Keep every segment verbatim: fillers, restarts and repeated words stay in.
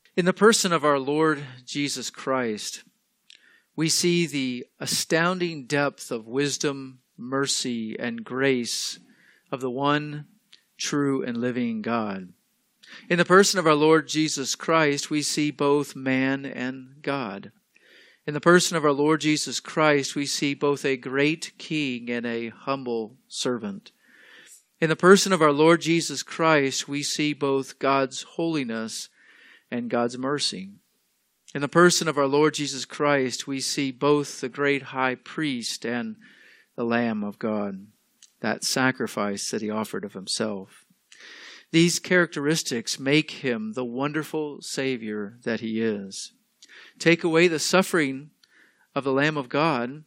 In the person of our Lord Jesus Christ, we see the astounding depth of wisdom, mercy, and grace of the one true and living God. In the person of our Lord Jesus Christ, we see both man and God. In the person of our Lord Jesus Christ, we see both a great king and a humble servant. In the person of our Lord Jesus Christ, we see both God's holiness and God's mercy. In the person of our Lord Jesus Christ, we see both the great high priest and the Lamb of God, that sacrifice that he offered of himself. These characteristics make him the wonderful Savior that he is. Take away the suffering of the Lamb of God,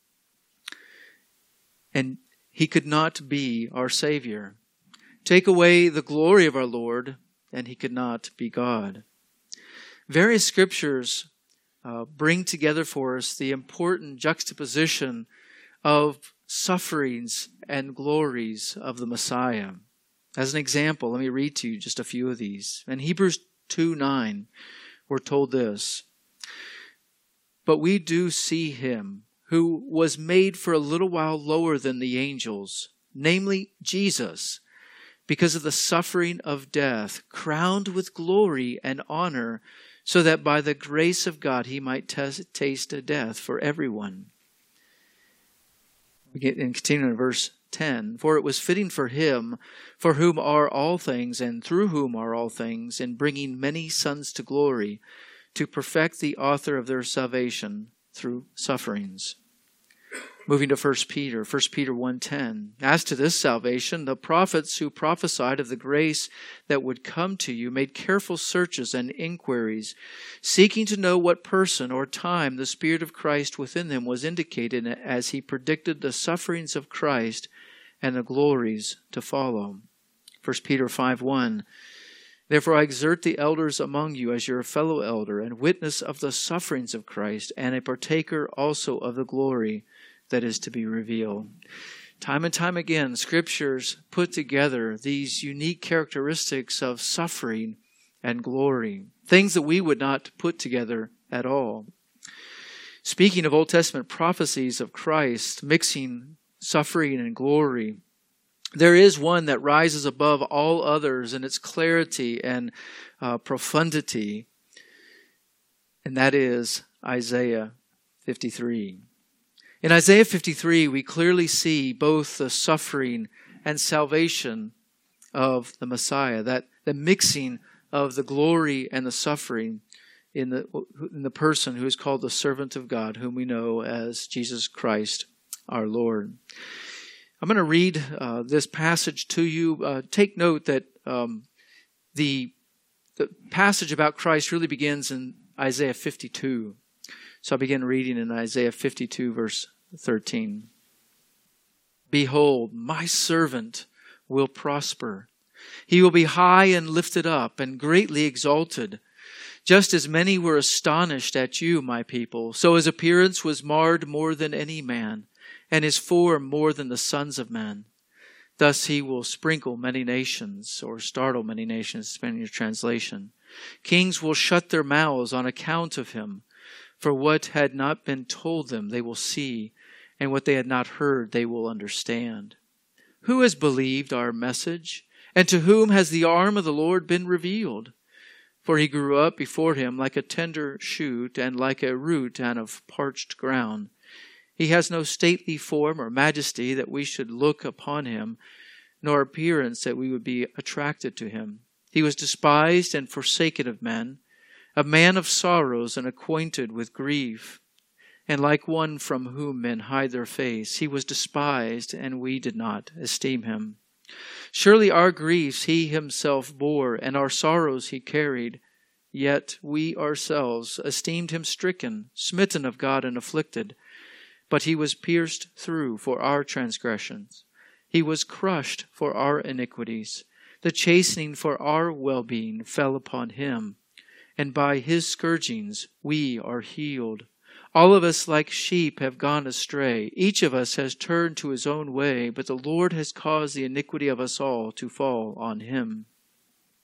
and he could not be our Savior. Take away the glory of our Lord, and he could not be God. Various scriptures uh, bring together for us the important juxtaposition of sufferings and glories of the Messiah. As an example, let me read to you just a few of these. In Hebrews two nine, we're told this, "But we do see him who was made for a little while lower than the angels, namely Jesus, because of the suffering of death, crowned with glory and honor, so that by the grace of God he might t- taste death for everyone." We get and continue in verse ten. "For it was fitting for him, for whom are all things, and through whom are all things, in bringing many sons to glory, to perfect the author of their salvation through sufferings." Moving to First Peter, First Peter one ten. "As to this salvation, the prophets who prophesied of the grace that would come to you made careful searches and inquiries, seeking to know what person or time the Spirit of Christ within them was indicated as he predicted the sufferings of Christ and the glories to follow." First Peter five one. "Therefore I exhort the elders among you as your fellow elder and witness of the sufferings of Christ, and a partaker also of the glory that is to be revealed." Time and time again, scriptures put together these unique characteristics of suffering and glory, things that we would not put together at all. Speaking of Old Testament prophecies of Christ mixing suffering and glory, there is one that rises above all others in its clarity and uh, profundity, and that is Isaiah fifty-three. In Isaiah fifty-three, we clearly see both the suffering and salvation of the Messiah, that the mixing of the glory and the suffering in the, in the person who is called the servant of God, whom we know as Jesus Christ, our Lord. I'm going to read uh, this passage to you. Uh, take note that um, the, the passage about Christ really begins in Isaiah fifty-two. So I'll begin reading in Isaiah fifty-two, verse thirteen. "Behold, my servant will prosper. He will be high and lifted up and greatly exalted. Just as many were astonished at you, my people, so his appearance was marred more than any man, and his form more than the sons of men. Thus he will sprinkle many nations," or startle many nations, depending on your translation. "Kings will shut their mouths on account of him. For what had not been told them they will see, and what they had not heard they will understand. Who has believed our message? And to whom has the arm of the Lord been revealed? For he grew up before him like a tender shoot, and like a root out of parched ground. He has no stately form or majesty that we should look upon him, nor appearance that we would be attracted to him. He was despised and forsaken of men, a man of sorrows and acquainted with grief. And like one from whom men hide their face, he was despised, and we did not esteem him. Surely our griefs he himself bore, and our sorrows he carried. Yet we ourselves esteemed him stricken, smitten of God, and afflicted. But he was pierced through for our transgressions. He was crushed for our iniquities. The chastening for our well-being fell upon him, and by his scourgings we are healed. All of us like sheep have gone astray. Each of us has turned to his own way, but the Lord has caused the iniquity of us all to fall on him.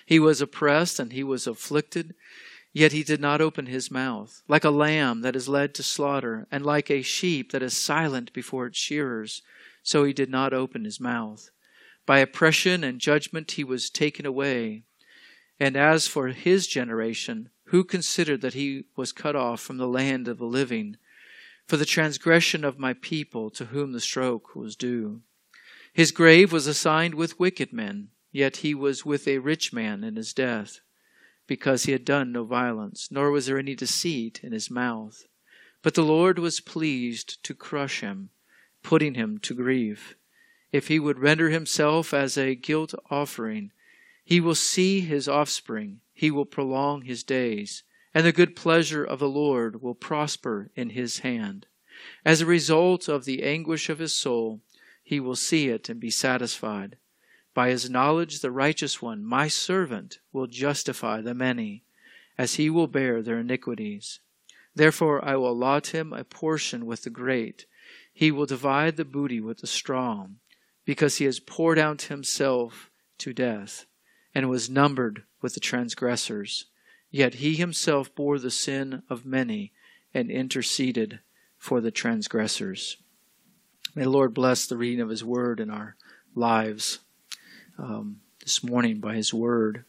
He was oppressed and he was afflicted, yet he did not open his mouth. Like a lamb that is led to slaughter, and like a sheep that is silent before its shearers, so he did not open his mouth. By oppression and judgment he was taken away. And as for his generation, who considered that he was cut off from the land of the living, for the transgression of my people, to whom the stroke was due? His grave was assigned with wicked men, yet he was with a rich man in his death, because he had done no violence, nor was there any deceit in his mouth. But the Lord was pleased to crush him, putting him to grief. If he would render himself as a guilt offering, he will see his offspring, he will prolong his days, and the good pleasure of the Lord will prosper in his hand. As a result of the anguish of his soul, he will see it and be satisfied. By his knowledge, the righteous one, my servant, will justify the many, as he will bear their iniquities. Therefore I will allot him a portion with the great. He will divide the booty with the strong, because he has poured out himself to death, and was numbered with the transgressors. Yet he himself bore the sin of many, and interceded for the transgressors. May the Lord bless the reading of his word in our lives um, this morning by his word.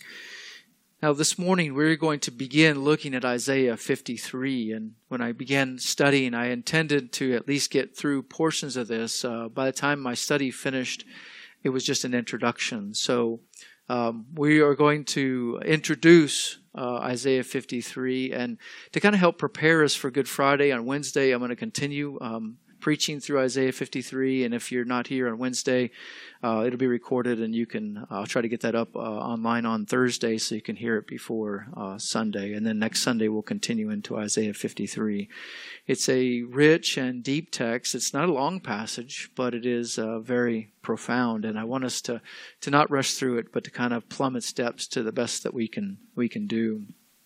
Now this morning we're going to begin looking at Isaiah fifty-three, and when I began studying I intended to at least get through portions of this. Uh, by the time my study finished, it was just an introduction. So um, we are going to introduce uh, Isaiah fifty-three, and to kind of help prepare us for Good Friday on Wednesday, I'm going to continue um, preaching through Isaiah fifty-three, and if you're not here on Wednesday, uh, it'll be recorded, and you can, uh, I'll try to get that up uh, online on Thursday so you can hear it before uh, Sunday, and then next Sunday we'll continue into Isaiah fifty-three. It's a rich and deep text. It's not a long passage, but it is uh, very profound, and I want us to, to not rush through it, but to kind of plumb its depths to the best that we can we can do.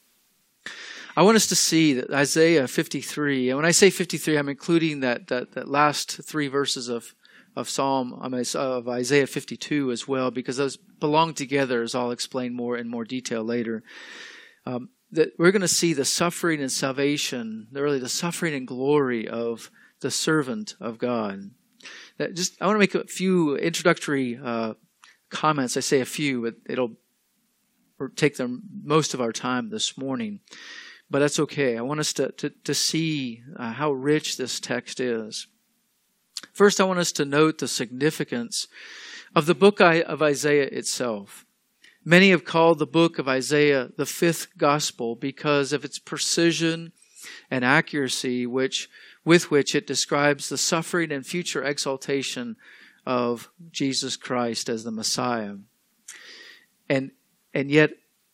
I want us to see that Isaiah fifty-three, and when I say fifty-three, I'm including that that, that last three verses of of Psalm I mean, of Isaiah fifty-two as well, because those belong together, as I'll explain more in more detail later. Um, that we're going to see the suffering and salvation, really the suffering and glory of the servant of God. That just I want to make a few introductory uh, comments. I say a few, but it'll take them most of our time this morning. But that's okay. I want us to, to, to see uh, how rich this text is. First, I want us to note the significance of the book of Isaiah itself. Many have called the book of Isaiah the fifth gospel because of its precision and accuracy which, with which it describes the suffering and future exaltation of Jesus Christ as the Messiah. And, and yet,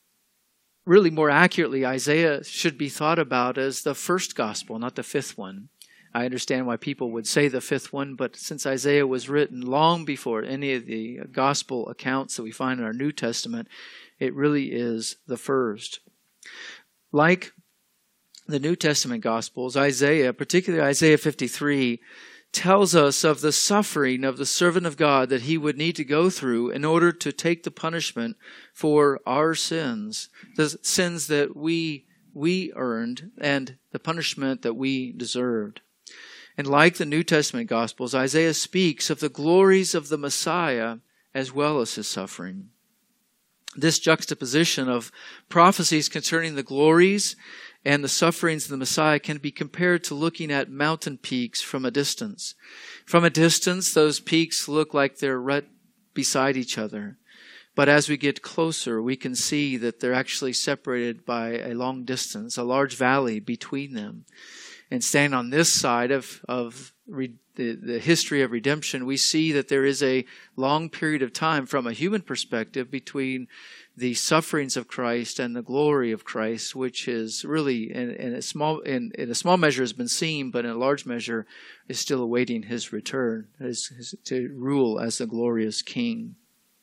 really more accurately, Isaiah should be thought about as the first gospel, not the fifth one. I understand why people would say the fifth one, but since Isaiah was written long before any of the gospel accounts that we find in our New Testament, it really is the first. Like the New Testament gospels, Isaiah, particularly Isaiah fifty-three, tells us of the suffering of the servant of God that he would need to go through in order to take the punishment for our sins, the sins that we we earned and the punishment that we deserved. And like the New Testament Gospels, Isaiah speaks of the glories of the Messiah as well as his suffering. This juxtaposition of prophecies concerning the glories and the sufferings of the Messiah can be compared to looking at mountain peaks from a distance. From a distance, those peaks look like they're right beside each other. But as we get closer, we can see that they're actually separated by a long distance, a large valley between them. And standing on this side of, of re, the, the history of redemption, we see that there is a long period of time from a human perspective between the sufferings of Christ and the glory of Christ, which is really in, in a small in, in a small measure has been seen, but in a large measure is still awaiting his return his, his, to rule as the glorious King.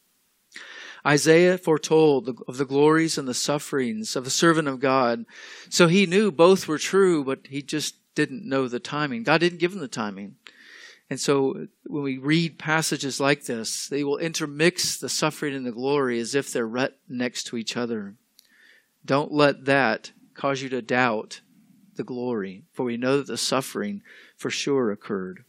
Isaiah foretold of the glories and the sufferings of the servant of God. So he knew both were true, but he just didn't know the timing. God didn't give him the timing. And so when we read passages like this, they will intermix the suffering and the glory as if they're right next to each other. Don't let that cause you to doubt the glory, for we know that the suffering for sure occurred.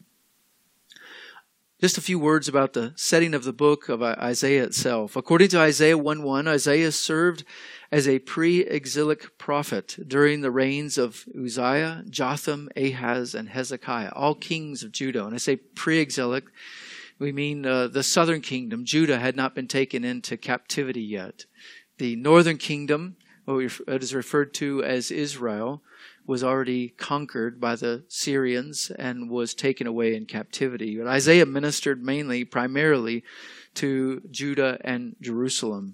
Just a few words about the setting of the book of Isaiah itself. According to Isaiah one one, Isaiah served as a pre-exilic prophet during the reigns of Uzziah, Jotham, Ahaz, and Hezekiah, all kings of Judah. And I say pre-exilic, we mean uh, the southern kingdom. Judah had not been taken into captivity yet. The northern kingdom, what is referred to as Israel, was already conquered by the Syrians and was taken away in captivity. But Isaiah ministered mainly, primarily, to Judah and Jerusalem.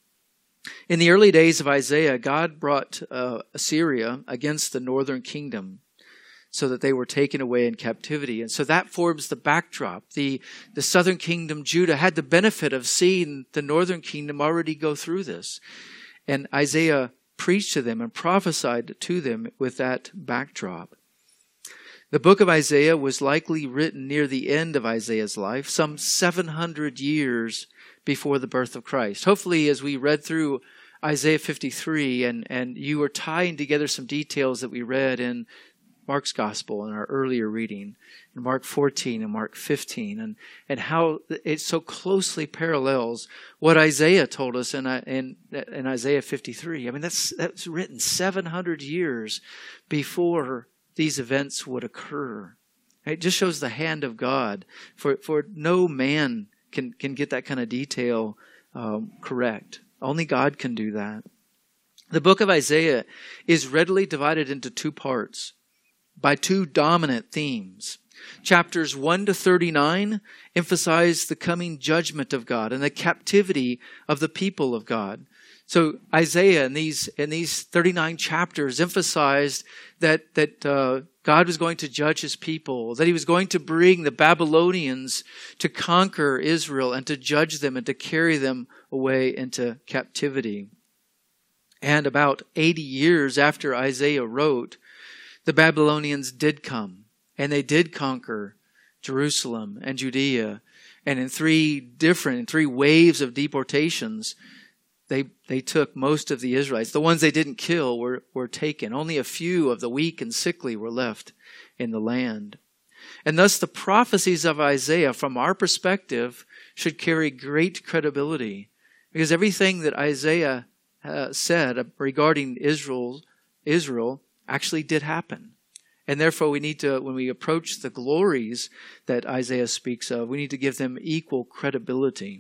In the early days of Isaiah, God brought uh, Assyria against the northern kingdom so that they were taken away in captivity. And so that forms the backdrop. The, the southern kingdom, Judah, had the benefit of seeing the northern kingdom already go through this. And Isaiah preached to them and prophesied to them with that backdrop. The book of Isaiah was likely written near the end of Isaiah's life, some seven hundred years before the birth of Christ. Hopefully, as we read through Isaiah fifty-three, and, and you were tying together some details that we read in Mark's Gospel in our earlier reading, in Mark fourteen and Mark fifteen, and, and how it so closely parallels what Isaiah told us in, in, in Isaiah fifty-three. I mean, that's, that's written seven hundred years before these events would occur. It just shows the hand of God, for, for no man can, can get that kind of detail um, correct. Only God can do that. The book of Isaiah is readily divided into two parts by two dominant themes. Chapters one to thirty-nine emphasize the coming judgment of God and the captivity of the people of God. So Isaiah in these in these thirty-nine chapters emphasized that that uh, God was going to judge his people, that he was going to bring the Babylonians to conquer Israel and to judge them and to carry them away into captivity. And about eighty years after Isaiah wrote, the Babylonians did come, and they did conquer Jerusalem and Judea. And in three different, in three waves of deportations, they they took most of the Israelites. The ones they didn't kill were, were taken. Only a few of the weak and sickly were left in the land. And thus the prophecies of Isaiah, from our perspective, should carry great credibility. Because everything that Isaiah uh, said regarding Israel, Israel actually did happen. And therefore we need to, when we approach the glories that Isaiah speaks of, we need to give them equal credibility.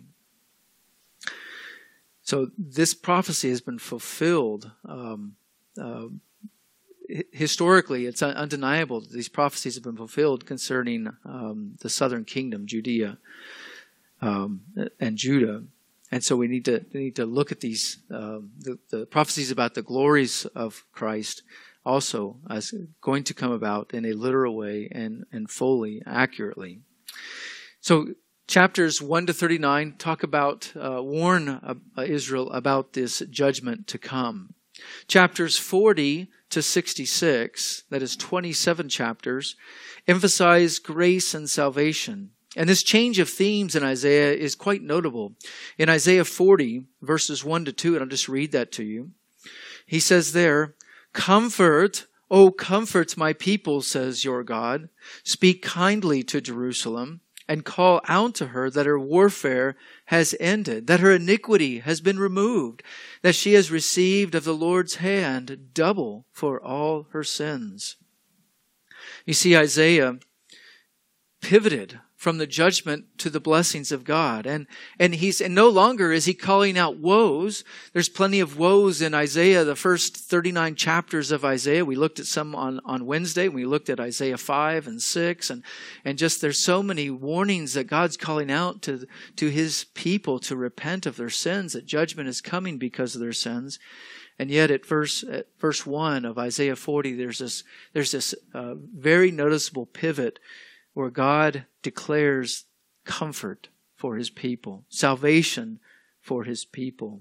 So this prophecy has been fulfilled. Um, uh, historically, it's undeniable that these prophecies have been fulfilled concerning um, the southern kingdom, Judea um, and Judah. And so we need to we need to look at these um, the, the prophecies about the glories of Christ also as going to come about in a literal way and, and fully, accurately. So chapters one to thirty-nine talk about, uh, warn uh, Israel about this judgment to come. Chapters forty to sixty-six, that is twenty-seven chapters, emphasize grace and salvation. And this change of themes in Isaiah is quite notable. In Isaiah forty, verses one to two, and I'll just read that to you. He says there, "Comfort, O comfort my people, says your God. Speak kindly to Jerusalem and call out to her that her warfare has ended, that her iniquity has been removed, that she has received of the Lord's hand double for all her sins." You see, Isaiah pivoted from the judgment to the blessings of God. And, and he's, and no longer is he calling out woes. There's plenty of woes in Isaiah, the first thirty-nine chapters of Isaiah. We looked at some on, on Wednesday. We looked at Isaiah five and six, and, and just there's so many warnings that God's calling out to, to his people to repent of their sins, that judgment is coming because of their sins. And yet at verse, at verse one of Isaiah forty, there's this, there's this uh, very noticeable pivot where God declares comfort for his people, salvation for his people.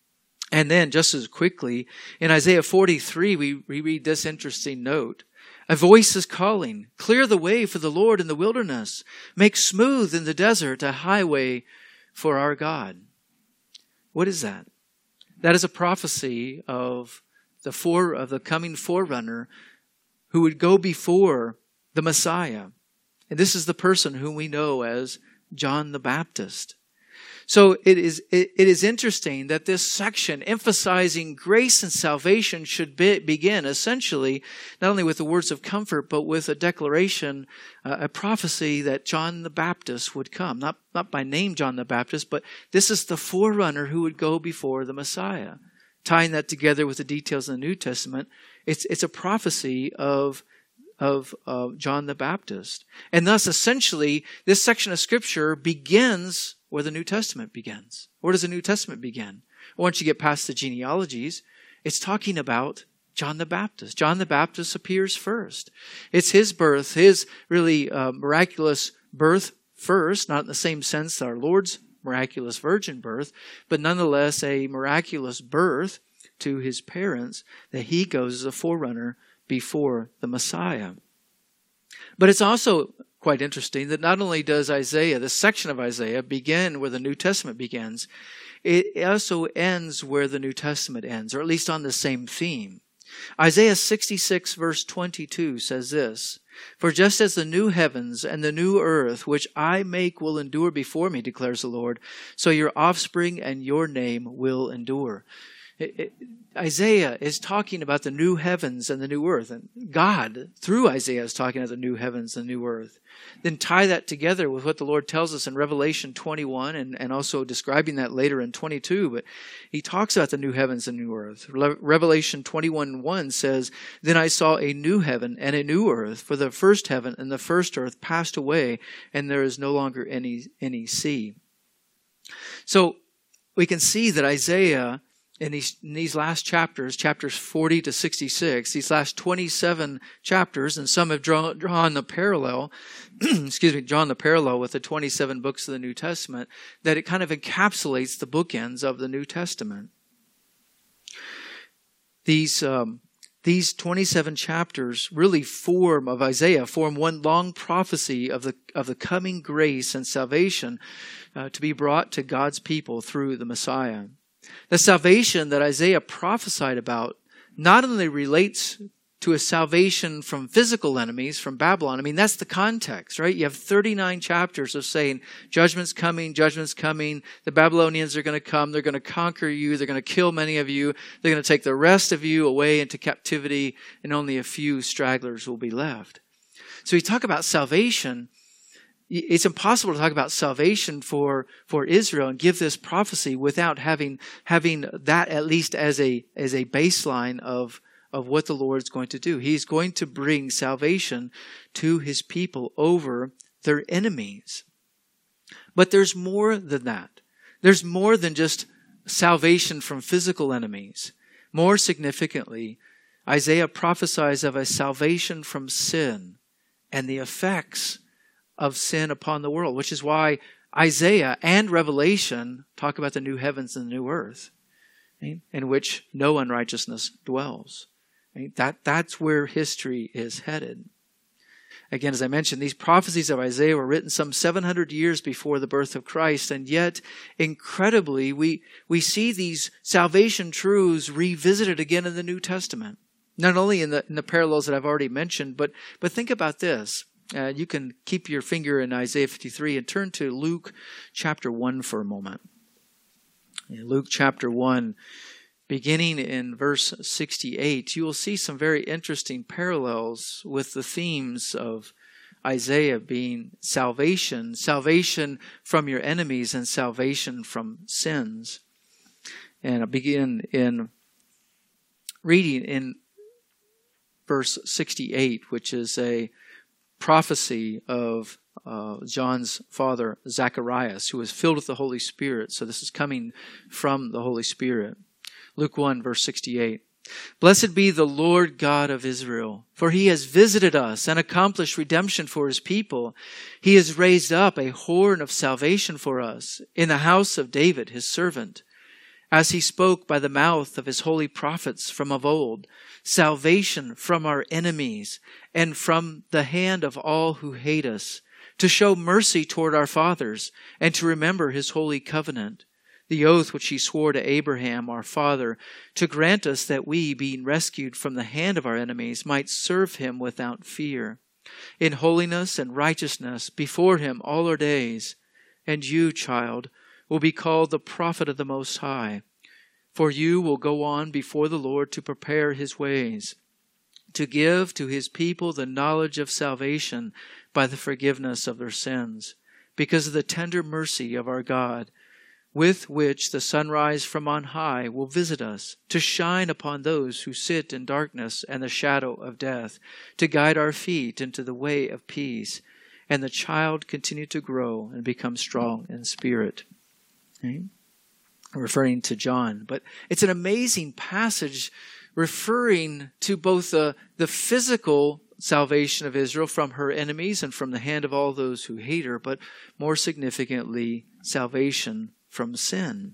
And then just as quickly, in Isaiah forty-three, we, we read this interesting note. A voice is calling, clear the way for the Lord in the wilderness. Make smooth in the desert a highway for our God. What is that? That is a prophecy of the fore, of the coming forerunner who would go before the Messiah. And this is the person whom we know as John the Baptist. So it is it, it is interesting that this section emphasizing grace and salvation should be, begin essentially not only with the words of comfort, but with a declaration, uh, a prophecy that John the Baptist would come. Not, not by name John the Baptist, but this is the forerunner who would go before the Messiah. Tying that together with the details in the New Testament, it's it's a prophecy of of uh, John the Baptist. And thus, essentially, this section of Scripture begins where the New Testament begins. Where does the New Testament begin? Once you get past the genealogies, it's talking about John the Baptist. John the Baptist appears first. It's his birth, his really uh, miraculous birth first, not in the same sense that our Lord's miraculous virgin birth, but nonetheless a miraculous birth to his parents that he goes as a forerunner before the Messiah. But it's also quite interesting that not only does Isaiah, this section of Isaiah, begin where the New Testament begins, it also ends where the New Testament ends, or at least on the same theme. Isaiah sixty-six verse twenty-two says this, "For just as the new heavens and the new earth, which I make, will endure before me, declares the Lord, so your offspring and your name will endure." It, it, Isaiah is talking about the new heavens and the new earth. And God, through Isaiah, is talking about the new heavens and the new earth. Then tie that together with what the Lord tells us in Revelation twenty-one and, and also describing that later in twenty-two. But he talks about the new heavens and new earth. Re- Revelation twenty-one one says, "Then I saw a new heaven and a new earth, for the first heaven and the first earth passed away, and there is no longer any, any sea." So we can see that Isaiah, In these, in these last chapters, chapters forty to sixty-six, these last twenty-seven chapters, and some have drawn, drawn the parallel, excuse me, drawn the parallel with the twenty-seven books of the New Testament, that it kind of encapsulates the bookends of the New Testament. These um, these twenty-seven chapters really form of Isaiah form one long prophecy of the of the coming grace and salvation uh, to be brought to God's people through the Messiah. The salvation that Isaiah prophesied about not only relates to a salvation from physical enemies, from Babylon. I mean, that's the context, right? You have thirty-nine chapters of saying, judgment's coming, judgment's coming. The Babylonians are going to come. They're going to conquer you. They're going to kill many of you. They're going to take the rest of you away into captivity, and only a few stragglers will be left. So we talk about salvation. It's impossible to talk about salvation for, for Israel and give this prophecy without having having that at least as a as a baseline of, of what the Lord's going to do. He's going to bring salvation to his people over their enemies. But there's more than that. There's more than just salvation from physical enemies. More significantly, Isaiah prophesies of a salvation from sin and the effects of sin upon the world, which is why Isaiah and Revelation talk about the new heavens and the new earth, right, in which no unrighteousness dwells. Right? That, that's where history is headed. Again, as I mentioned, these prophecies of Isaiah were written some seven hundred years before the birth of Christ, and yet, incredibly, we, we see these salvation truths revisited again in the New Testament. Not only in the, in the parallels that I've already mentioned, but, but think about this. Uh, you can keep your finger in Isaiah fifty-three and turn to Luke chapter one for a moment. In Luke chapter one, beginning in verse sixty-eight, you will see some very interesting parallels with the themes of Isaiah being salvation, salvation from your enemies and salvation from sins. And I'll begin in reading in verse sixty-eight, which is a prophecy of uh, John's father, Zacharias, who was filled with the Holy Spirit. So this is coming from the Holy Spirit. Luke one, verse sixty-eight. "Blessed be the Lord God of Israel, for he has visited us and accomplished redemption for his people. He has raised up a horn of salvation for us in the house of David, his servant, as he spoke by the mouth of his holy prophets from of old, salvation from our enemies and from the hand of all who hate us, to show mercy toward our fathers and to remember his holy covenant, the oath which he swore to Abraham our father, to grant us that we, being rescued from the hand of our enemies, might serve him without fear, in holiness and righteousness before him all our days. And you, child, will be called the prophet of the Most High, for you will go on before the Lord to prepare his ways, to give to his people the knowledge of salvation by the forgiveness of their sins, because of the tender mercy of our God, with which the sunrise from on high will visit us, to shine upon those who sit in darkness and the shadow of death, to guide our feet into the way of peace. And the child continued to grow and become strong in spirit. Okay? Referring to John. But it's an amazing passage referring to both the, the physical salvation of Israel from her enemies and from the hand of all those who hate her, but more significantly, salvation from sin.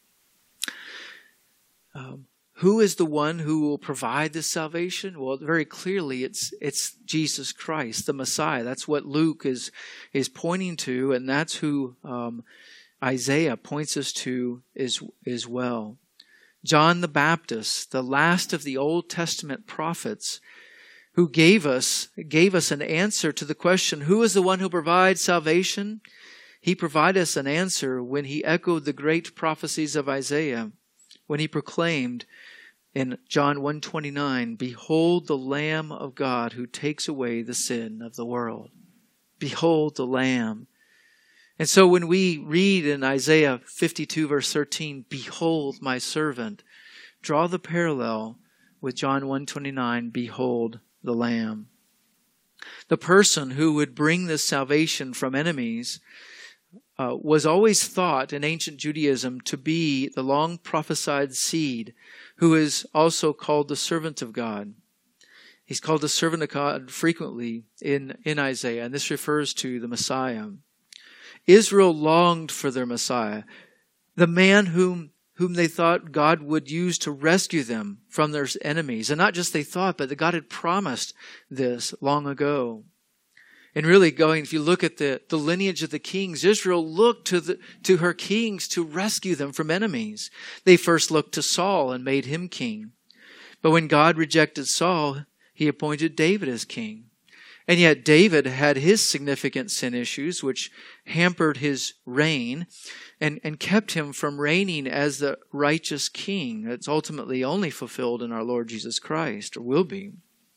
Um, who is the one who will provide this salvation? Well, very clearly, it's it's Jesus Christ, the Messiah. That's what Luke is is pointing to, and that's who um, Isaiah points us to as as well. John the Baptist, the last of the Old Testament prophets, who gave us gave us an answer to the question, who is the one who provides salvation? He provided us an answer when he echoed the great prophecies of Isaiah, when he proclaimed in John one twenty-nine, "Behold the Lamb of God who takes away the sin of the world." Behold the Lamb. And so when we read in Isaiah fifty-two verse thirteen, "Behold my servant," draw the parallel with John one twenty-nine, "Behold the Lamb." The person who would bring this salvation from enemies uh, was always thought in ancient Judaism to be the long prophesied seed, who is also called the servant of God. He's called the servant of God frequently in, in Isaiah, and this refers to the Messiah. Israel longed for their Messiah, the man whom whom they thought God would use to rescue them from their enemies. And not just they thought, but that God had promised this long ago. And really going, if you look at the, the lineage of the kings, Israel looked to the to her kings to rescue them from enemies. They first looked to Saul and made him king. But when God rejected Saul, he appointed David as king. And yet David had his significant sin issues, which hampered his reign and, and kept him from reigning as the righteous king that's ultimately only fulfilled in our Lord Jesus Christ, or will be.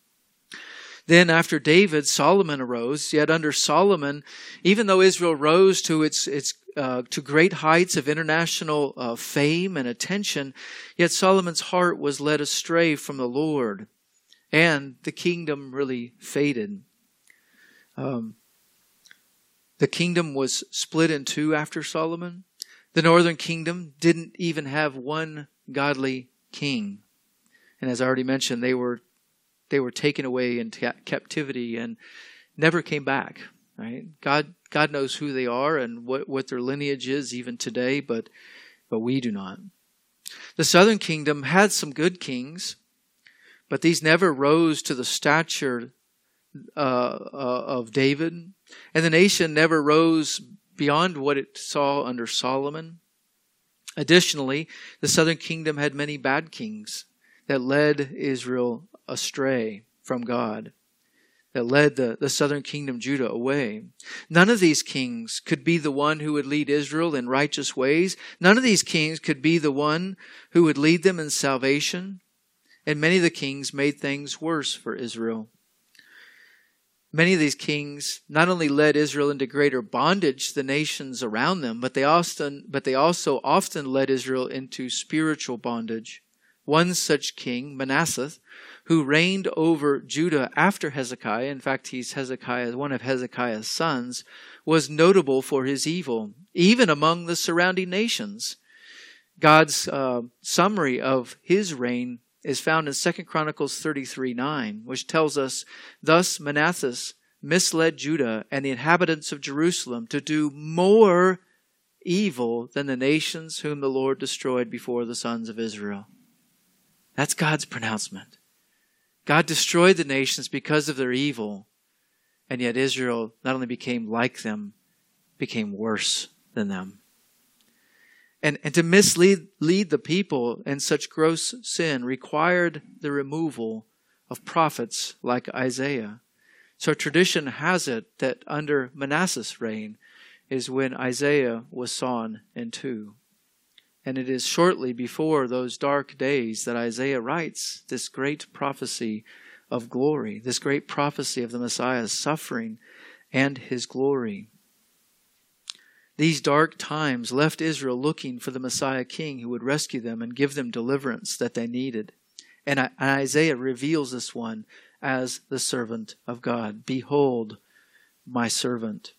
Then after David, Solomon arose. Yet under Solomon, even though Israel rose to its its uh, to great heights of international uh, fame and attention, yet Solomon's heart was led astray from the Lord, and the kingdom really faded. Um, the kingdom was split in two after Solomon. The northern kingdom didn't even have one godly king, and as I already mentioned, they were. They were taken away into captivity and never came back. Right? God, God knows who they are and what, what their lineage is even today, but but we do not. The southern kingdom had some good kings, but these never rose to the stature uh, uh, of David, and the nation never rose beyond what it saw under Solomon. Additionally, the southern kingdom had many bad kings that led Israel astray from God, that led the, the southern kingdom, Judah, away. None of these kings could be the one who would lead Israel in righteous ways. None of these kings could be the one who would lead them in salvation. And many of the kings made things worse for Israel. Many of these kings not only led Israel into greater bondage to the nations around them, but they often, but they also often led Israel into spiritual bondage. One such king, Manasseh, who reigned over Judah after Hezekiah, in fact, he's Hezekiah, one of Hezekiah's sons, was notable for his evil, even among the surrounding nations. God's uh, summary of his reign is found in Second Chronicles thirty-three nine, which tells us, "Thus Manasseh misled Judah and the inhabitants of Jerusalem to do more evil than the nations whom the Lord destroyed before the sons of Israel. That's God's pronouncement. God destroyed the nations because of their evil, and yet Israel not only became like them, became worse than them. And, and to mislead lead the people in such gross sin required the removal of prophets like Isaiah. So tradition has it that under Manasseh's reign is when Isaiah was sawn in two. And it is shortly before those dark days that Isaiah writes this great prophecy of glory, this great prophecy of the Messiah's suffering and his glory. These dark times left Israel looking for the Messiah King who would rescue them and give them deliverance that they needed. And Isaiah reveals this one as the servant of God. Behold, my servant.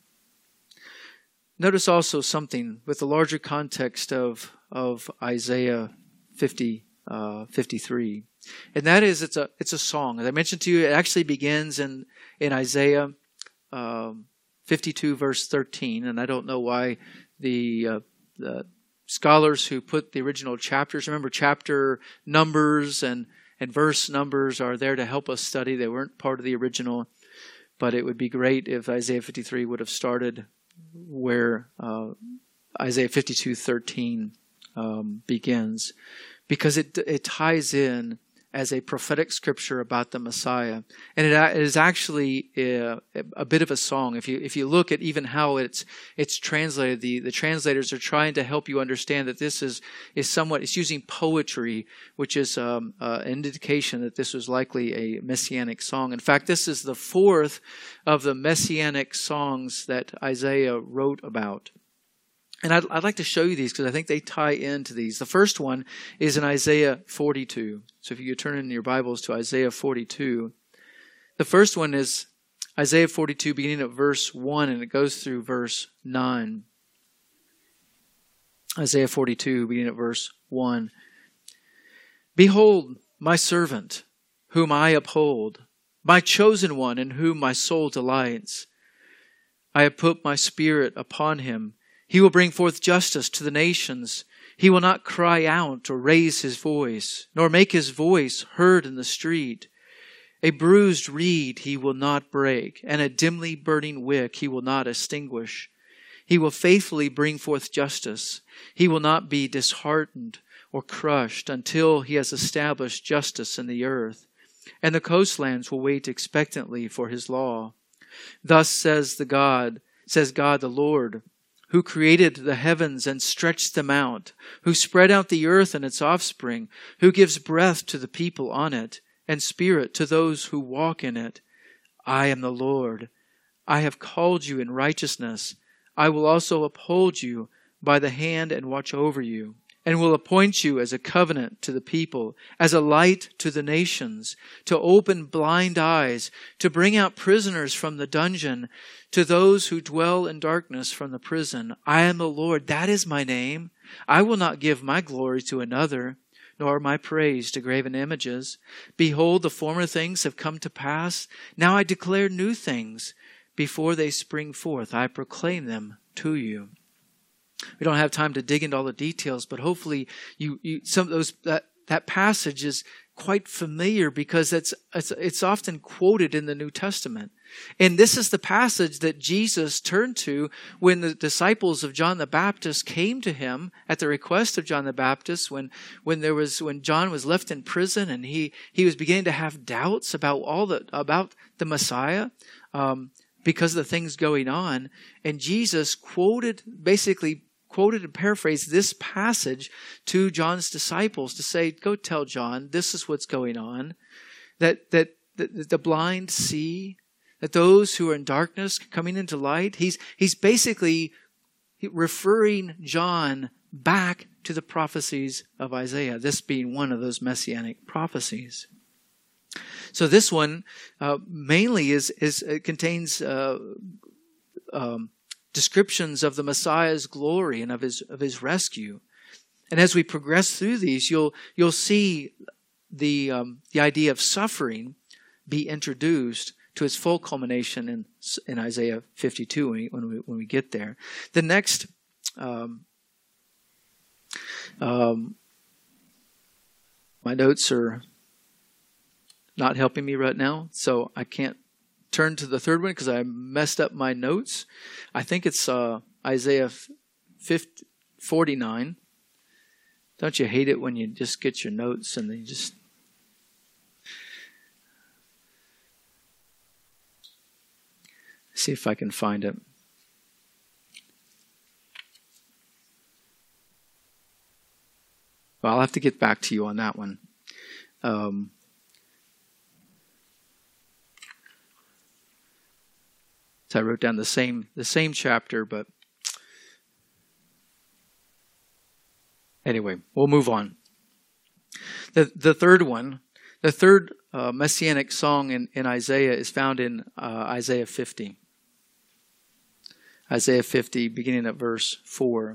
Notice also something with the larger context of, of Isaiah fifty, uh, fifty-three. And that is, it's a it's a song. As I mentioned to you, it actually begins in, in Isaiah um, fifty-two, verse thirteen. And I don't know why the, uh, the scholars who put the original chapters, remember chapter numbers and, and verse numbers are there to help us study. They weren't part of the original. But it would be great if Isaiah fifty-three would have started where uh, Isaiah fifty-two thirteen um, begins, because it it ties in as a prophetic scripture about the Messiah, and it, it is actually a, a bit of a song. If you if you look at even how it's it's translated, the, the translators are trying to help you understand that this is is somewhat it's using poetry, which is um, uh, an indication that this was likely a messianic song. In fact, this is the fourth of the messianic songs that Isaiah wrote about. And I'd, I'd like to show you these because I think they tie into these. The first one is in Isaiah forty-two. So if you could turn in your Bibles to Isaiah forty-two. The first one is Isaiah forty-two, beginning at verse one, and it goes through verse nine. Isaiah forty-two, beginning at verse one. Behold, my servant, whom I uphold, my chosen one, in whom my soul delights. I have put my spirit upon him. He will bring forth justice to the nations. He will not cry out or raise his voice, nor make his voice heard in the street. A bruised reed he will not break, and a dimly burning wick he will not extinguish. He will faithfully bring forth justice. He will not be disheartened or crushed until he has established justice in the earth. And the coastlands will wait expectantly for his law. Thus says the God, says God the Lord, who created the heavens and stretched them out, who spread out the earth and its offspring, who gives breath to the people on it, and spirit to those who walk in it. I am the Lord. I have called you in righteousness. I will also uphold you by the hand and watch over you, and will appoint you as a covenant to the people, as a light to the nations, to open blind eyes, to bring out prisoners from the dungeon, to those who dwell in darkness from the prison. I am the Lord, that is my name. I will not give my glory to another, nor my praise to graven images. Behold, the former things have come to pass. Now I declare new things. Before they spring forth, I proclaim them to you. We don't have time to dig into all the details, but hopefully you, you some of those that, that passage is quite familiar because it's, it's it's often quoted in the New Testament. And this is the passage that Jesus turned to when the disciples of John the Baptist came to him at the request of John the Baptist when when there was when John was left in prison and he he was beginning to have doubts about all the about the Messiah. Um, because of the things going on. And Jesus quoted, basically quoted and paraphrased this passage to John's disciples to say, go tell John, this is what's going on. That, that, that the blind see, that those who are in darkness coming into light. He's, he's basically referring John back to the prophecies of Isaiah, this being one of those messianic prophecies. So this one uh, mainly is is it contains uh, um, descriptions of the Messiah's glory and of his of his rescue. And as we progress through these, you'll you'll see the um, the idea of suffering be introduced to its full culmination in in Isaiah fifty-two when we when we, when we get there. The next Um, um, my notes are not helping me right now, so I can't turn to the third one because I messed up my notes. I think it's uh, Isaiah fifty, forty-nine. Don't you hate it when you just get your notes and then you just... See if I can find it. Well, I'll have to get back to you on that one. Um, so I wrote down the same the same chapter, but anyway, we'll move on. The the third one, the third uh, messianic song in, in Isaiah is found in uh, Isaiah fifty. Isaiah fifty, beginning at verse four.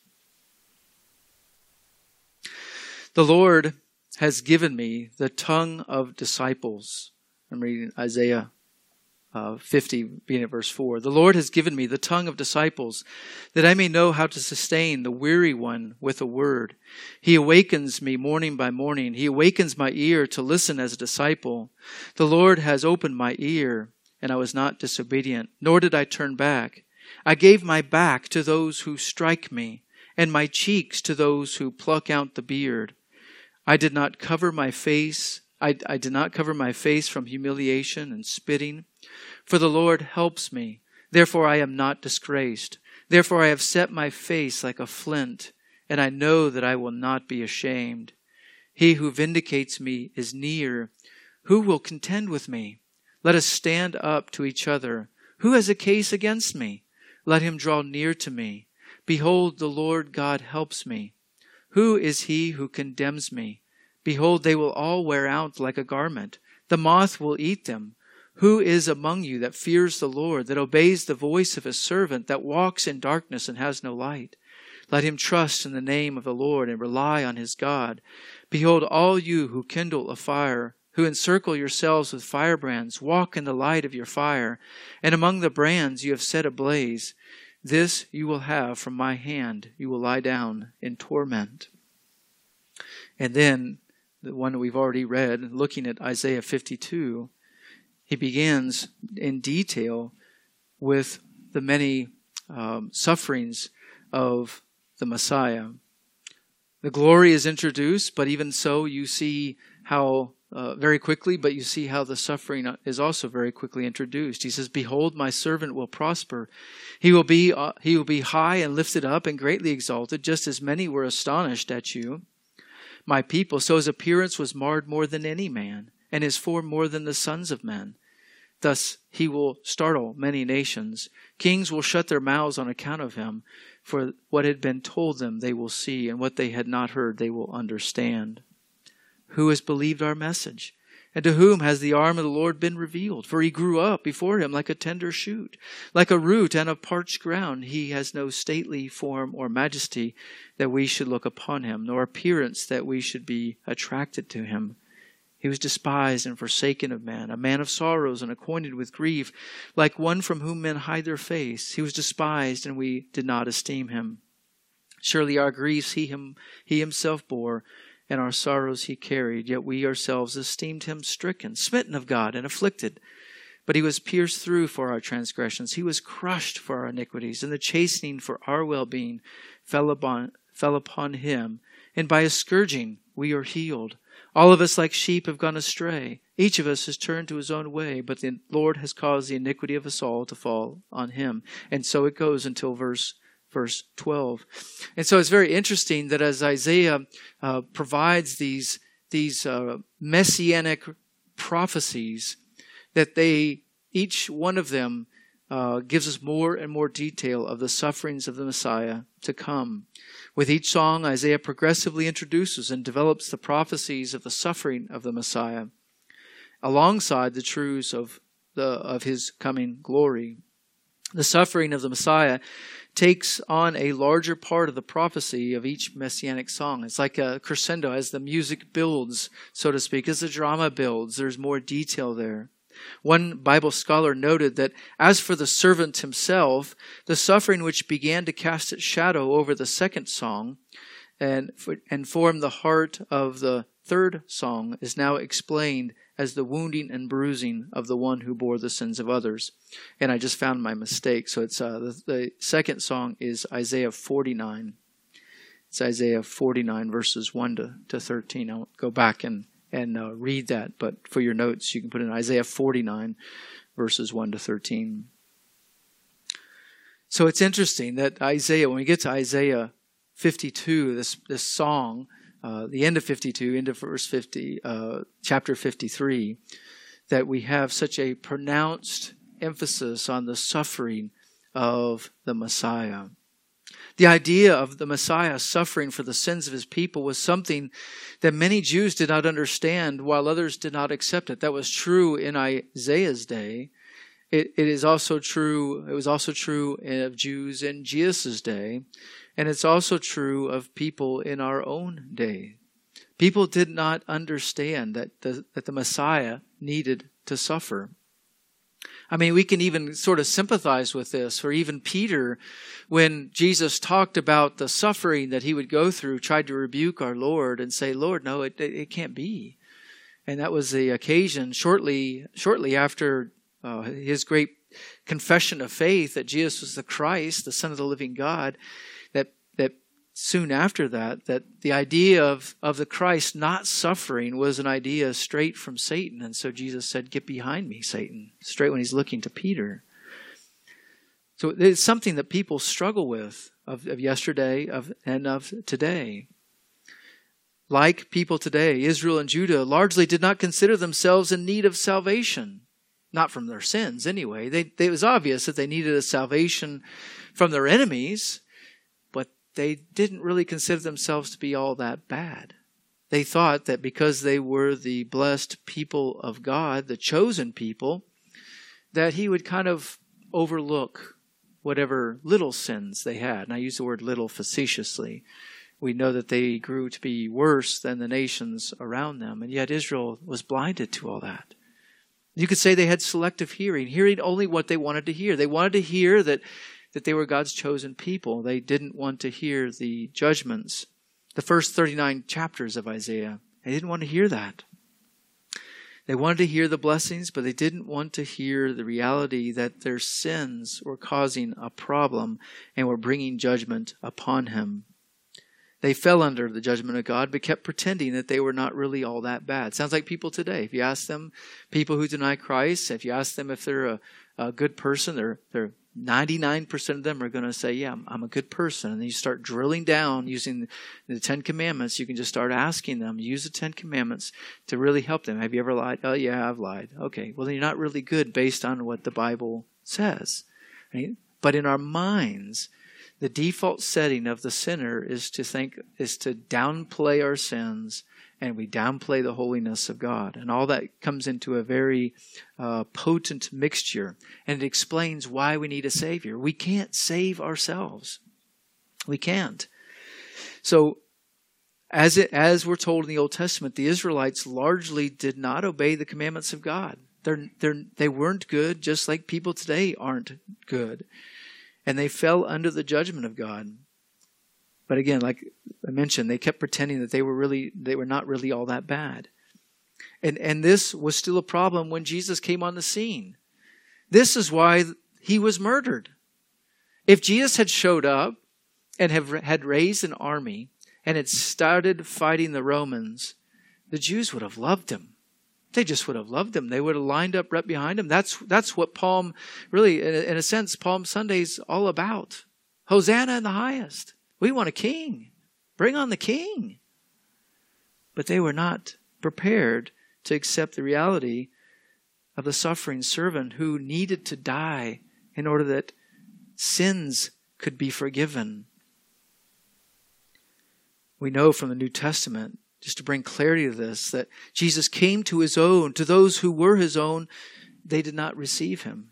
The Lord has given me the tongue of disciples. I'm reading Isaiah uh, fifty, beginning at verse four. The Lord has given me the tongue of disciples, that I may know how to sustain the weary one with a word. He awakens me morning by morning. He awakens my ear to listen as a disciple. The Lord has opened my ear, and I was not disobedient, nor did I turn back. I gave my back to those who strike me, and my cheeks to those who pluck out the beard. I did not cover my face. I, I did not cover my face from humiliation and spitting. For the Lord helps me. Therefore I am not disgraced. Therefore I have set my face like a flint, and I know that I will not be ashamed. He who vindicates me is near. Who will contend with me? Let us stand up to each other. Who has a case against me? Let him draw near to me. Behold, the Lord God helps me. Who is he who condemns me? Behold, they will all wear out like a garment. The moth will eat them. Who is among you that fears the Lord, that obeys the voice of his servant, that walks in darkness and has no light? Let him trust in the name of the Lord and rely on his God. Behold, all you who kindle a fire, who encircle yourselves with firebrands, walk in the light of your fire, and among the brands you have set ablaze. This you will have from my hand. You will lie down in torment. And then, the one that we've already read, looking at Isaiah fifty-two, he begins in detail with the many um, sufferings of the Messiah. The glory is introduced, but even so, you see how Uh, very quickly, but you see how the suffering is also very quickly introduced. He says, "Behold, my servant will prosper. He will be uh, he will be high and lifted up and greatly exalted, just as many were astonished at you, my people. So his appearance was marred more than any man, and his form more than the sons of men. Thus he will startle many nations. Kings will shut their mouths on account of him, for what had been told them they will see, and what they had not heard they will understand. Who has believed our message? And to whom has the arm of the Lord been revealed? For he grew up before him like a tender shoot, like a root out of parched ground. He has no stately form or majesty that we should look upon him, nor appearance that we should be attracted to him. He was despised and forsaken of men, a man of sorrows and acquainted with grief, like one from whom men hide their face. He was despised, and we did not esteem him. Surely our griefs he, him, he himself bore, and our sorrows he carried, yet we ourselves esteemed him stricken, smitten of God, and afflicted. But he was pierced through for our transgressions. He was crushed for our iniquities, and the chastening for our well-being fell upon, fell upon him. And by his scourging we are healed. All of us like sheep have gone astray. Each of us has turned to his own way, but the Lord has caused the iniquity of us all to fall on him. And so it goes until verse Verse twelve. And so it's very interesting that as Isaiah uh, provides these, these uh, messianic prophecies, that they, each one of them uh, gives us more and more detail of the sufferings of the Messiah to come. With each song, Isaiah progressively introduces and develops the prophecies of the suffering of the Messiah, alongside the truths of, the, of his coming glory. The suffering of the Messiah takes on a larger part of the prophecy of each messianic song. It's like a crescendo as the music builds, so to speak, as the drama builds. There's more detail there. One Bible scholar noted that as for the servant himself, the suffering which began to cast its shadow over the second song and, and form the heart of the third song is now explained as the wounding and bruising of the one who bore the sins of others. And I just found my mistake. So it's uh, the, the second song is Isaiah forty-nine. It's Isaiah forty-nine, verses one to thirteen. I'll go back and, and uh, read that. But for your notes, you can put in Isaiah forty-nine, verses one to thirteen. So it's interesting that Isaiah, when we get to Isaiah fifty-two, this, this song, Uh, the end of fifty-two, into verse fifty, uh, chapter fifty-three, that we have such a pronounced emphasis on the suffering of the Messiah. The idea of the Messiah suffering for the sins of his people was something that many Jews did not understand, while others did not accept it. That was true in Isaiah's day. It, it is also true. It was also true of Jews in Jesus' day. And it's also true of people in our own day. People did not understand that the, that the Messiah needed to suffer. I mean, we can even sort of sympathize with this, or even Peter, when Jesus talked about the suffering that he would go through, tried to rebuke our Lord and say, Lord, no, it, it, it can't be. And that was the occasion shortly, shortly after uh, his great confession of faith that Jesus was the Christ, the Son of the living God, that that soon after that, that the idea of, of the Christ not suffering was an idea straight from Satan. And so Jesus said, get behind me, Satan, straight when he's looking to Peter. So it's something that people struggle with of, of yesterday of, and of today. Like people today, Israel and Judah largely did not consider themselves in need of salvation. Not from their sins, anyway. They, they, it was obvious that they needed a salvation from their enemies, but they didn't really consider themselves to be all that bad. They thought that because they were the blessed people of God, the chosen people, that he would kind of overlook whatever little sins they had. And I use the word little facetiously. We know that they grew to be worse than the nations around them, and yet Israel was blinded to all that. You could say they had selective hearing, hearing only what they wanted to hear. They wanted to hear that, that they were God's chosen people. They didn't want to hear the judgments, the first thirty-nine chapters of Isaiah. They didn't want to hear that. They wanted to hear the blessings, but they didn't want to hear the reality that their sins were causing a problem and were bringing judgment upon him. They fell under the judgment of God, but kept pretending that they were not really all that bad. Sounds like people today. If you ask them, people who deny Christ, if you ask them if they're a, a good person, they're, they're ninety-nine percent of them are going to say, yeah, I'm, I'm a good person. And then you start drilling down using the Ten Commandments. You can just start asking them, use the Ten Commandments to really help them. Have you ever lied? Oh, yeah, I've lied. Okay, well, then you're not really good based on what the Bible says. Right? But in our minds, the default setting of the sinner is to think, is to downplay our sins, and we downplay the holiness of God. And all that comes into a very uh, potent mixture. And it explains why we need a Savior. We can't save ourselves. We can't. So, as it, as we're told in the Old Testament, the Israelites largely did not obey the commandments of God. They're, they're, they weren't good, just like people today aren't good. And they fell under the judgment of God. But again, like I mentioned, they kept pretending that they were really, they were not really all that bad. And, and this was still a problem when Jesus came on the scene. This is why he was murdered. If Jesus had showed up and have, had raised an army and had started fighting the Romans, the Jews would have loved him. They just would have loved him. They would have lined up right behind him. That's that's what Palm, really, in a, in a sense, Palm Sunday's all about. Hosanna in the highest. We want a king. Bring on the king. But they were not prepared to accept the reality of the suffering servant who needed to die in order that sins could be forgiven. We know from the New Testament, just to bring clarity to this, that Jesus came to his own. To those who were his own, they did not receive him.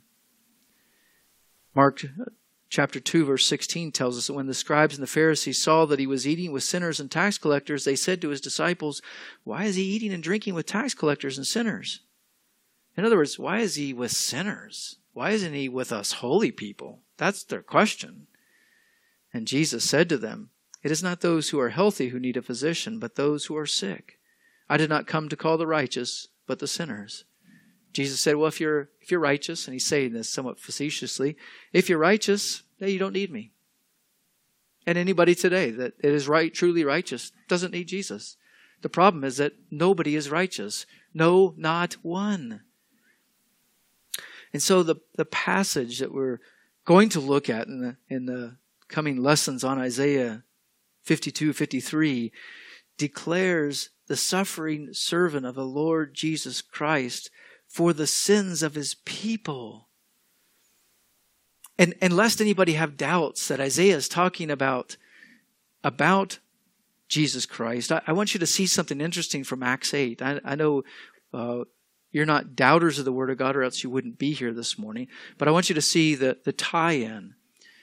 Mark chapter two, verse sixteen tells us that when the scribes and the Pharisees saw that he was eating with sinners and tax collectors, they said to his disciples, "Why is he eating and drinking with tax collectors and sinners?" In other words, why is he with sinners? Why isn't he with us holy people? That's their question. And Jesus said to them, it is not those who are healthy who need a physician, but those who are sick. I did not come to call the righteous, but the sinners. Jesus said, well, if you're if you're righteous, and he's saying this somewhat facetiously, if you're righteous, then you don't need me. And anybody today that is right, truly righteous, doesn't need Jesus. The problem is that nobody is righteous. No, not one. And so the, the passage that we're going to look at in the, in the coming lessons on Isaiah fifty-two, fifty-three declares the suffering servant of the Lord Jesus Christ for the sins of his people. And, and lest anybody have doubts that Isaiah is talking about, about Jesus Christ, I, I want you to see something interesting from Acts eight. I, I know uh, you're not doubters of the Word of God, or else you wouldn't be here this morning. But I want you to see the, the tie-in.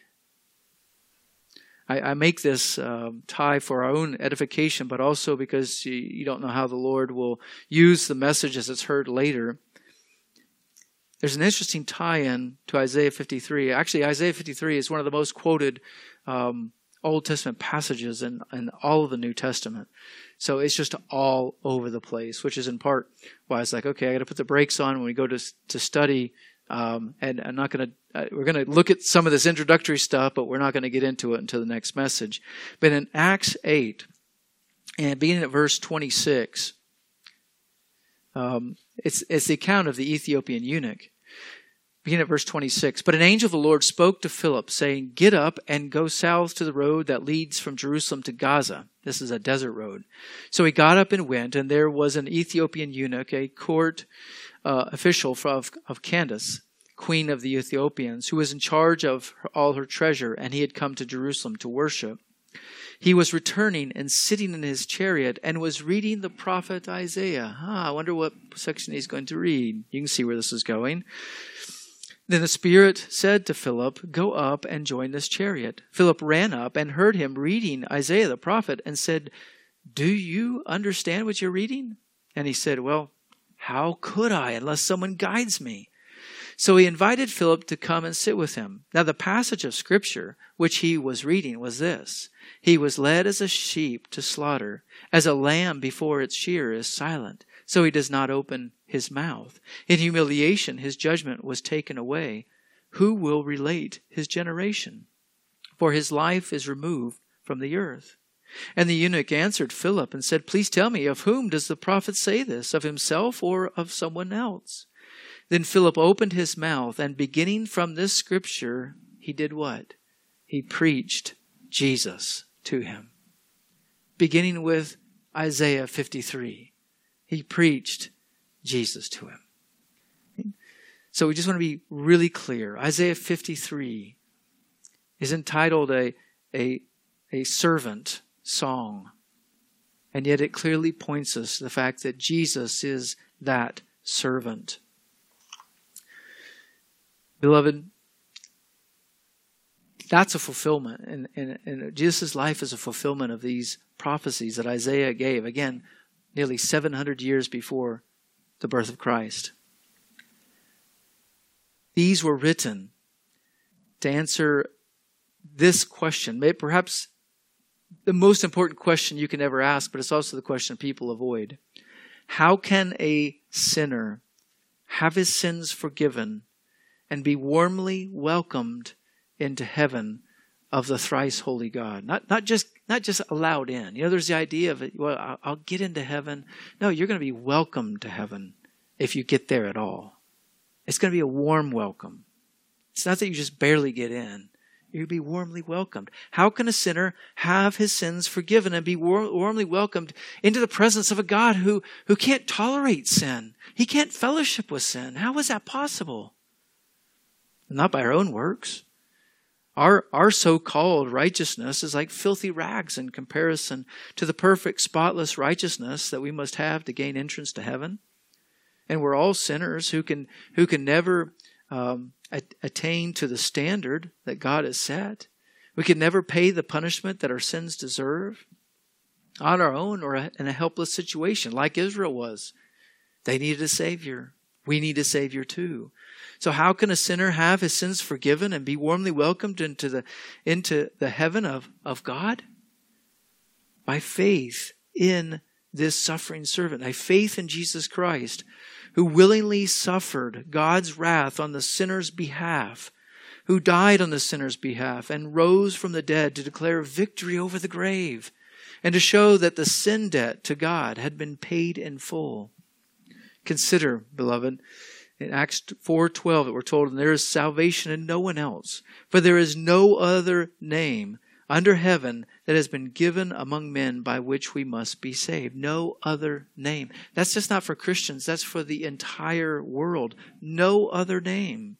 I, I make this um, tie for our own edification, but also because you, you don't know how the Lord will use the message as it's heard later. There's an interesting tie-in to Isaiah fifty-three. Actually, Isaiah fifty-three is one of the most quoted um, Old Testament passages in, in all of the New Testament. So it's just all over the place, which is in part why I was like, okay, I got to put the brakes on when we go to to study. Um, and I'm not going to. Uh, we're going to look at some of this introductory stuff, but we're not going to get into it until the next message. But in Acts eight, and beginning at verse twenty-six, um, it's it's the account of the Ethiopian eunuch. Beginning at verse twenty-six. But an angel of the Lord spoke to Philip, saying, get up and go south to the road that leads from Jerusalem to Gaza. This is a desert road. So he got up and went, and there was an Ethiopian eunuch, a court uh, official of, of Candace, queen of the Ethiopians, who was in charge of her, all her treasure, and he had come to Jerusalem to worship. He was returning and sitting in his chariot and was reading the prophet Isaiah. Ah, I wonder what section he's going to read. You can see where this is going. Then the Spirit said to Philip, go up and join this chariot. Philip ran up and heard him reading Isaiah the prophet and said, do you understand what you're reading? And he said, well, how could I unless someone guides me? So he invited Philip to come and sit with him. Now the passage of Scripture which he was reading was this. He was led as a sheep to slaughter, as a lamb before its shearer is silent. So he does not open his mouth. In humiliation, his judgment was taken away. Who will relate his generation? For his life is removed from the earth. And the eunuch answered Philip and said, please tell me, of whom does the prophet say this, of himself or of someone else? Then Philip opened his mouth, and beginning from this scripture, he did what? He preached Jesus to him. Beginning with Isaiah fifty-three. He preached Jesus to him. So we just want to be really clear. Isaiah fifty-three is entitled a, a, a servant song. And yet it clearly points us to the fact that Jesus is that servant. Beloved, that's a fulfillment. And, and, and Jesus' life is a fulfillment of these prophecies that Isaiah gave. Again, nearly seven hundred years before the birth of Christ. These were written to answer this question, perhaps the most important question you can ever ask, but it's also the question people avoid. How can a sinner have his sins forgiven and be warmly welcomed into heaven of the thrice holy God? Not not just not just allowed in. You know, there's the idea of it, well, I'll, I'll get into heaven. No, you're going to be welcomed to heaven if you get there at all. It's going to be a warm welcome. It's not that you just barely get in. You'll be warmly welcomed. How can a sinner have his sins forgiven and be war- warmly welcomed into the presence of a God who, who can't tolerate sin? He can't fellowship with sin. How is that possible? Not by our own works. Our, our so-called righteousness is like filthy rags in comparison to the perfect, spotless righteousness that we must have to gain entrance to heaven. And we're all sinners who can, who can never um, attain to the standard that God has set. We can never pay the punishment that our sins deserve on our own or in a helpless situation like Israel was. They needed a Savior. We need a Savior too. So how can a sinner have his sins forgiven and be warmly welcomed into the, into the heaven of, of God? By faith in this suffering servant, by faith in Jesus Christ, who willingly suffered God's wrath on the sinner's behalf, who died on the sinner's behalf and rose from the dead to declare victory over the grave and to show that the sin debt to God had been paid in full. Consider, beloved, in Acts four twelve that we're told, and there is salvation in no one else, for there is no other name under heaven that has been given among men by which we must be saved. No other name. That's just not for Christians. That's for the entire world. No other name.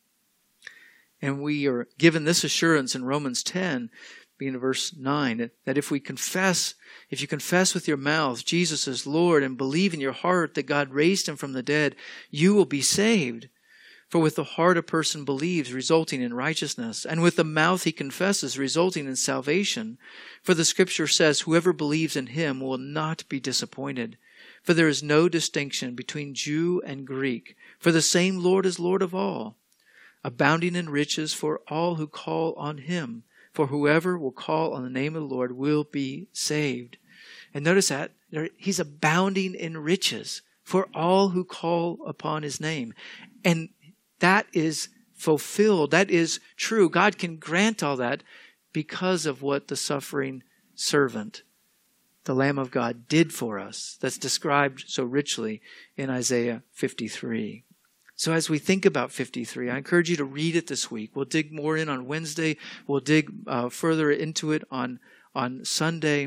And we are given this assurance in Romans ten, beginning of verse nine, that if we confess, if you confess with your mouth Jesus is Lord and believe in your heart that God raised him from the dead, you will be saved. For with the heart a person believes, resulting in righteousness, and with the mouth he confesses, resulting in salvation. For the Scripture says, whoever believes in him will not be disappointed. For there is no distinction between Jew and Greek, for the same Lord is Lord of all, abounding in riches for all who call on him. For whoever will call on the name of the Lord will be saved. And notice that he's abounding in riches for all who call upon his name. And that is fulfilled. That is true. God can grant all that because of what the suffering servant, the Lamb of God, did for us. That's described so richly in Isaiah fifty-three. So as we think about fifty-three, I encourage you to read it this week. We'll dig more in on Wednesday. We'll dig uh, further into it on, on Sunday.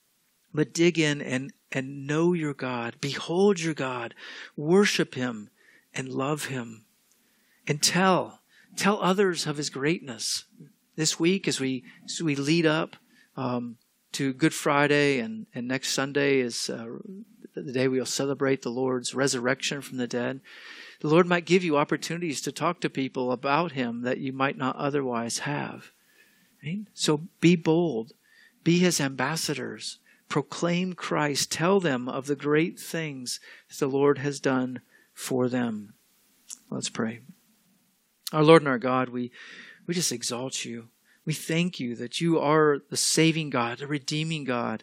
But dig in and, and know your God. Behold your God. Worship him and love him. And tell, tell others of his greatness. This week as we, as we lead up um, to Good Friday and, and next Sunday is uh, the day we'll celebrate the Lord's resurrection from the dead. The Lord might give you opportunities to talk to people about him that you might not otherwise have. Right? So be bold. Be his ambassadors. Proclaim Christ. Tell them of the great things that the Lord has done for them. Let's pray. Our Lord and our God, we, we just exalt you. We thank you that you are the saving God, the redeeming God.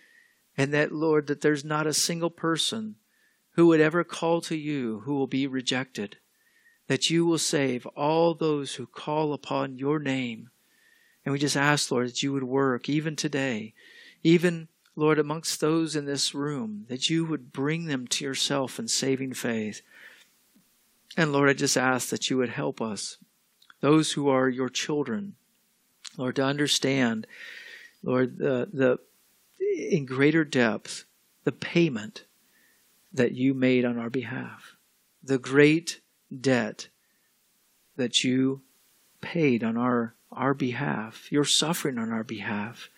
And that, Lord, that there's not a single person who would ever call to you who will be rejected. That you will save all those who call upon your name. And we just ask, Lord, that you would work even today, even, Lord, amongst those in this room, that you would bring them to yourself in saving faith. And Lord, I just ask that you would help us, those who are your children, Lord, to understand, Lord, the, the in greater depth, the payment that you made on our behalf, the great debt that you paid on our, our behalf, your suffering on our behalf.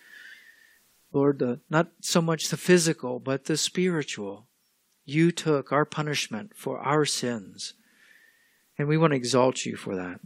Lord, the, not so much the physical, but the spiritual. You took our punishment for our sins. And we want to exalt you for that.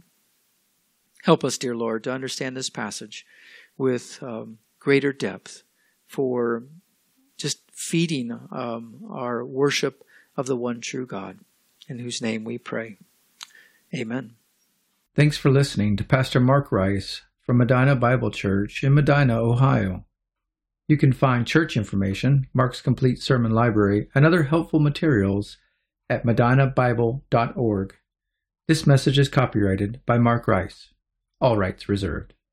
Help us, dear Lord, to understand this passage with um, greater depth for just feeding um, our worship of the one true God, in whose name we pray. Amen. Thanks for listening to Pastor Mark Rice from Medina Bible Church in Medina, Ohio. You can find church information, Mark's complete sermon library, and other helpful materials at medina bible dot org. This message is copyrighted by Mark Rice. All rights reserved.